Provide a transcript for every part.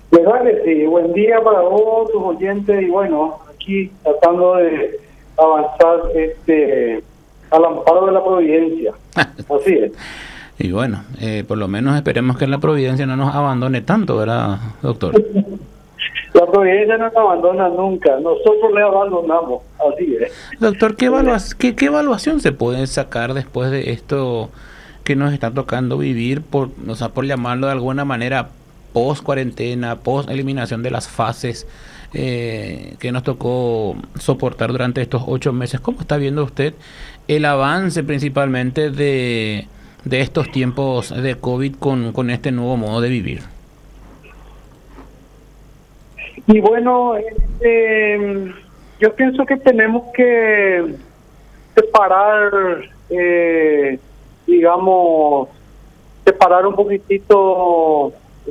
Verdad que sí, buen día para vos, tus oyentes, y bueno, aquí tratando de avanzar al amparo de la providencia. Así es. Y bueno, por lo menos esperemos que la providencia no nos abandone tanto, ¿verdad, doctor? La providencia no nos abandona nunca, nosotros le abandonamos, así es. Doctor, ¿qué evaluación se puede sacar después de esto que nos está tocando vivir, o sea, por llamarlo de alguna manera, post cuarentena, post eliminación de las fases que nos tocó soportar durante estos 8 meses? ¿Cómo está viendo usted el avance principalmente de estos tiempos de COVID con este nuevo modo de vivir? Y bueno, yo pienso que tenemos que separar, digamos, separar un poquitito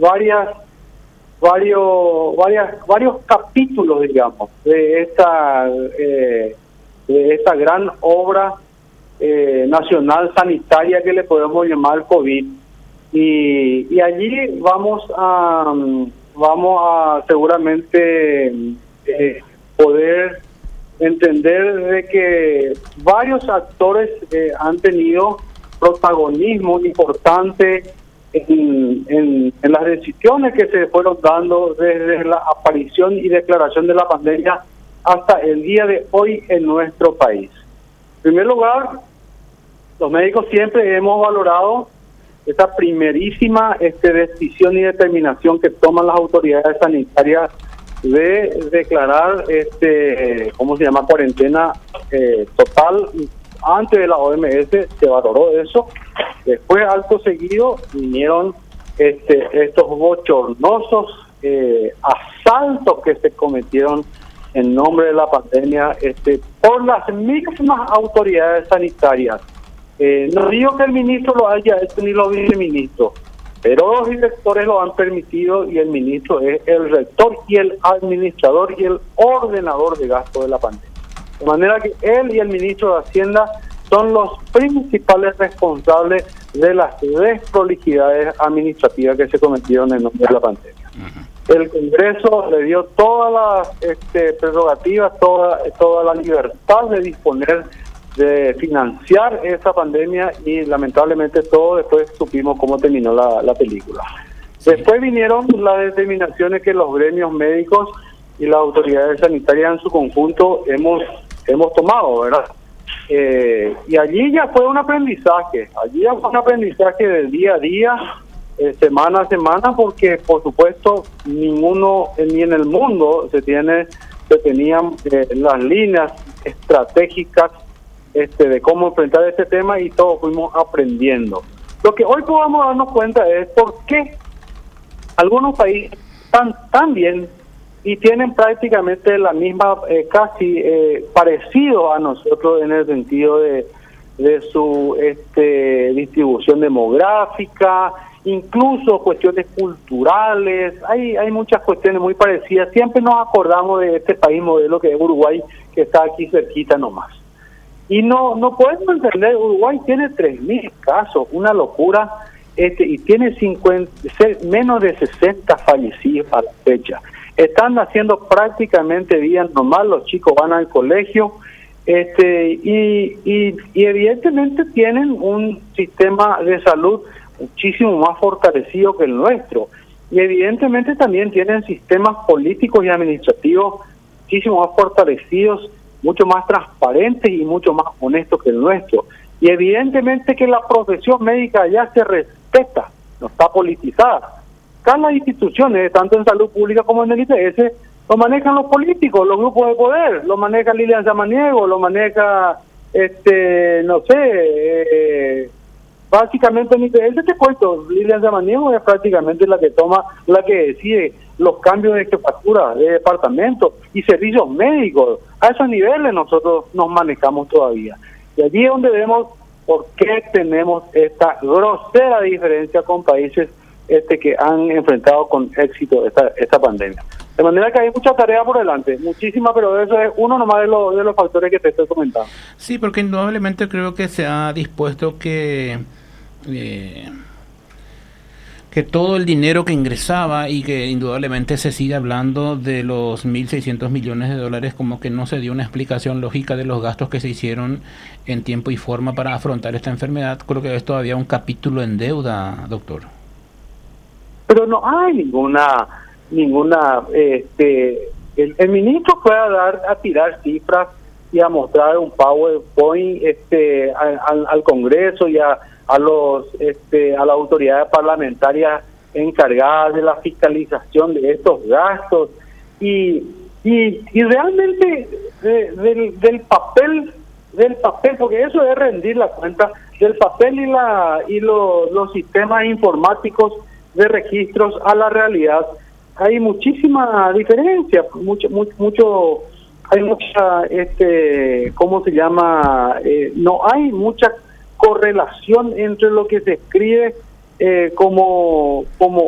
varios capítulos, digamos, de esta gran obra nacional sanitaria que le podemos llamar COVID. Y allí vamos a seguramente poder entender de que varios actores han tenido protagonismo importante en las decisiones que se fueron dando desde la aparición y declaración de la pandemia hasta el día de hoy en nuestro país. En primer lugar, los médicos siempre hemos valorado esta primerísima decisión y determinación que toman las autoridades sanitarias de declarar ¿cómo se llama? Cuarentena total. Antes de la OMS se valoró eso. Después, acto seguido, vinieron estos bochornosos asaltos que se cometieron en nombre de la pandemia por las mismas autoridades sanitarias. No digo que el ministro lo haya hecho ni los viceministros, pero los directores lo han permitido y el ministro es el rector y el administrador y el ordenador de gasto de la pandemia. De manera que él y el ministro de Hacienda son los principales responsables de las desprolijidades administrativas que se cometieron en nombre de la pandemia. El Congreso le dio todas las prerrogativas, toda la libertad de disponer de financiar esa pandemia y lamentablemente todos después supimos cómo terminó la película. Después vinieron las determinaciones que los gremios médicos y las autoridades sanitarias en su conjunto hemos tomado, ¿verdad? Y allí ya fue un aprendizaje, del día a día, semana a semana, porque por supuesto ninguno ni en el mundo se tenían las líneas estratégicas de cómo enfrentar este tema y todos fuimos aprendiendo. Lo que hoy podamos darnos cuenta es por qué algunos países están tan bien y tienen prácticamente la misma, casi parecido a nosotros en el sentido de su distribución demográfica, incluso cuestiones culturales. Hay muchas cuestiones muy parecidas. Siempre nos acordamos de este país modelo que es Uruguay, que está aquí cerquita nomás. Y no podemos entender, Uruguay tiene 3.000 casos, una locura, y tiene menos de 60 fallecidos a la fecha. Están haciendo prácticamente días normal, los chicos van al colegio, y evidentemente tienen un sistema de salud muchísimo más fortalecido que el nuestro. Y evidentemente también tienen sistemas políticos y administrativos muchísimo más fortalecidos, mucho más transparentes y mucho más honestos que el nuestro. Y evidentemente que la profesión médica ya se respeta, no está politizada. Acá las instituciones, tanto en salud pública como en el IPS, lo manejan los políticos, los grupos de poder, lo maneja Lilian Samaniego, lo maneja, básicamente en IPS te cuento, Lilian Samaniego es prácticamente la que decide los cambios de jefatura de departamento y servicios médicos. A esos niveles nosotros nos manejamos todavía. Y allí es donde vemos por qué tenemos esta grosera diferencia con países que han enfrentado con éxito esta pandemia. De manera que hay mucha tarea por delante, muchísima, pero eso es uno nomás de los factores que te estoy comentando. Sí, porque indudablemente creo que se ha dispuesto que que todo el dinero que ingresaba y que indudablemente se sigue hablando de los 1.600 millones de dólares, como que no se dio una explicación lógica de los gastos que se hicieron en tiempo y forma para afrontar esta enfermedad. Creo que es todavía un capítulo en deuda, doctor. Pero no hay el ministro fue a tirar cifras y a mostrar un PowerPoint al Congreso y a las autoridades parlamentarias encargadas de la fiscalización de estos gastos y realmente del papel, porque eso es rendir la cuenta, del papel y los sistemas informáticos de registros a la realidad hay muchísima diferencia, hay mucha ¿cómo se llama? No hay mucha correlación entre lo que se escribe como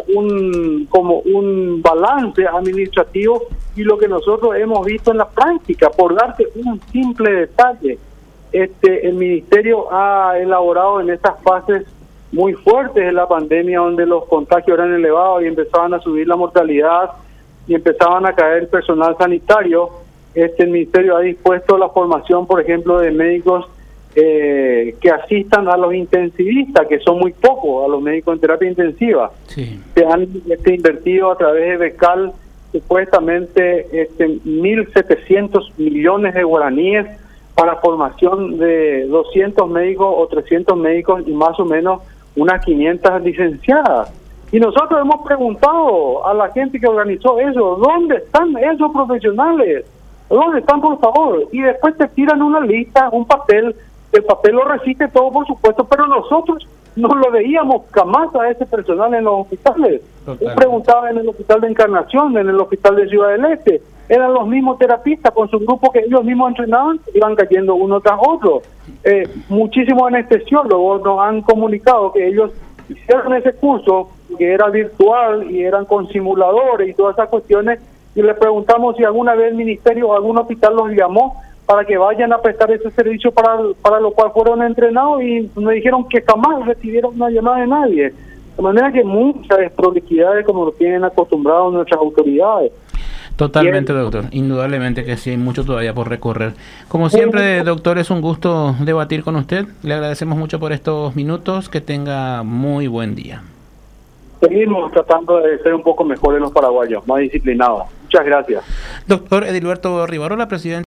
un balance administrativo y lo que nosotros hemos visto en la práctica. Por darte un simple detalle, el ministerio ha elaborado en estas fases muy fuertes de la pandemia, donde los contagios eran elevados y empezaban a subir la mortalidad y empezaban a caer el personal sanitario. El ministerio ha dispuesto la formación, por ejemplo, de médicos que asistan a los intensivistas, que son muy pocos, a los médicos en terapia intensiva. Sí. Se han invertido a través de Becal supuestamente 1.700 millones de guaraníes para formación de 200 médicos o 300 médicos y más o menos unas 500 licenciadas. Y nosotros hemos preguntado a la gente que organizó eso, ¿dónde están esos profesionales? ¿Dónde están, por favor? Y después te tiran una lista, un papel, el papel lo resiste todo, por supuesto, pero nosotros no lo veíamos jamás a ese personal en los hospitales. Yo preguntaba en el hospital de Encarnación, en el hospital de Ciudad del Este, eran los mismos terapistas con su grupo que ellos mismos entrenaban, iban cayendo uno tras otro. Muchísimos anestesiólogos nos han comunicado que ellos hicieron ese curso, que era virtual y eran con simuladores y todas esas cuestiones, y le preguntamos si alguna vez el ministerio o algún hospital los llamó para que vayan a prestar ese servicio para lo cual fueron entrenados, y me dijeron que jamás recibieron una llamada de nadie. De manera que muchas desprolijidades como lo tienen acostumbrados nuestras autoridades. Totalmente, doctor. Indudablemente que sí, hay mucho todavía por recorrer. Como siempre, doctor, es un gusto debatir con usted. Le agradecemos mucho por estos minutos. Que tenga muy buen día. Seguimos tratando de ser un poco mejores los paraguayos, más disciplinados. Muchas gracias. Doctor Edilberto Rivarola, presidente.